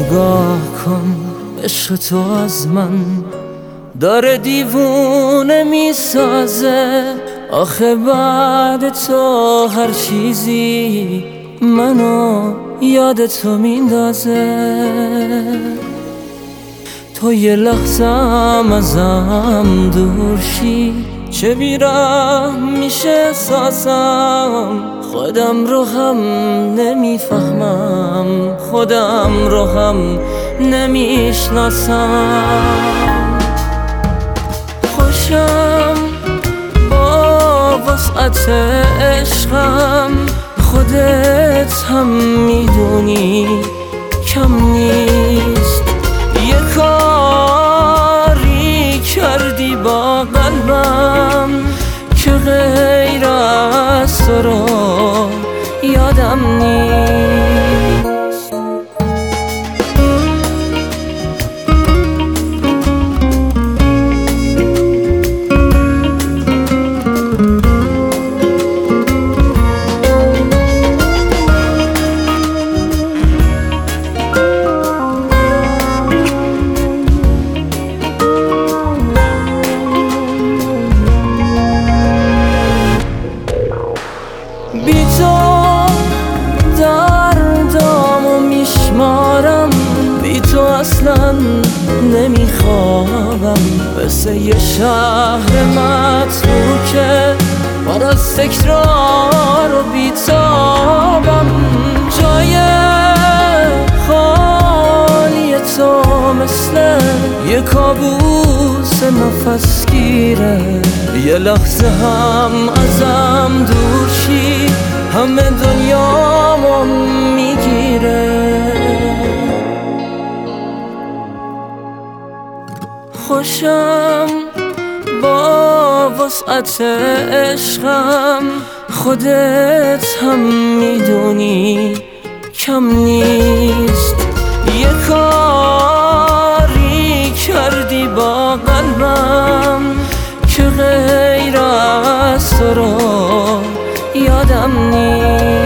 نگاه کن، عشق تو از من داره دیوونه میسازه. آخه بعد تو هر چیزی منو یاد تو میندازه. تو یه لحظم ازم دور شی، چه بیرحم میشه احساسم. خودم رو هم نمیفهمم، خودم رو هم نمیشناسم. خوشم با وسعت عشقم، خودت هم میدونی کم نیست. یه کاری کردی با قلبم که غیر از تو رو یادم نیست. بی تو دردامو میشمارم، بی تو اصلا نمیخوابم. مثل یه شهر متروکه پر از تکرار و بیتابم. جای خالی تو مثل یه کابوس نفسگیره. یه لحظه هم ازم دور شی، همه دنیامو میگیره. خوشم با وسعت عشقم، خودت هم میدونی کم نیست. یه کاری کردی با قلبم که غیر از تو رو یادم نیست.